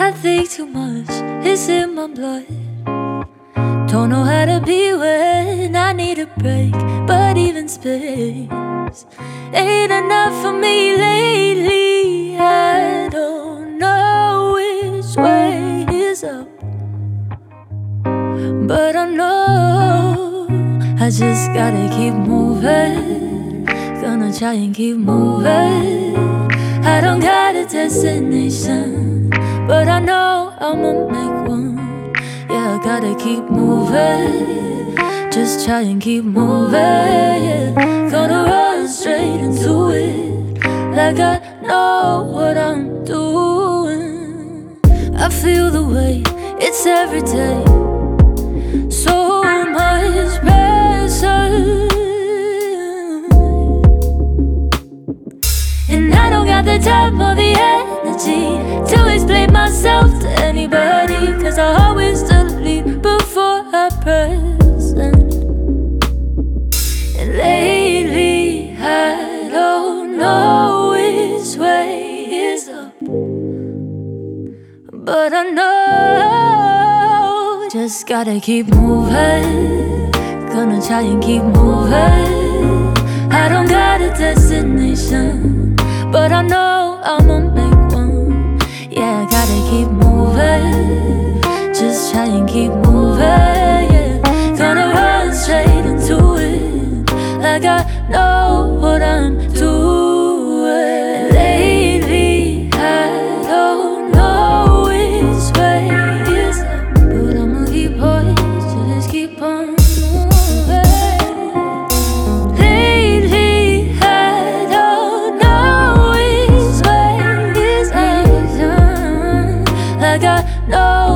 I think too much, it's in my blood. Don't know how to be when I need a break, but even space ain't enough for me lately. I don't know which way is up, but I know I just gotta keep moving. Gonna try and keep moving. I don't got a destination, but I know I'ma make one. Yeah, I gotta keep moving. Just try and keep moving, yeah. Gonna run straight into it, like I know what I'm doing. I feel the weight, it's every day. So much pressure, and I don't got the time or the energy to explain myself to anybody, cause I always delete before I present. And lately I don't know which way is up, but I know just gotta keep moving. Gonna try and keep moving. I don't got a destination, but I know I'ma make one. Yeah, I gotta keep moving. Just try and keep moving, yeah. Gonna run straight into it, like I know what I'm doing. Lately, I don't know which way is up, but I'ma keep on, just keep on moving. Lately, I don't know which way is up, like I know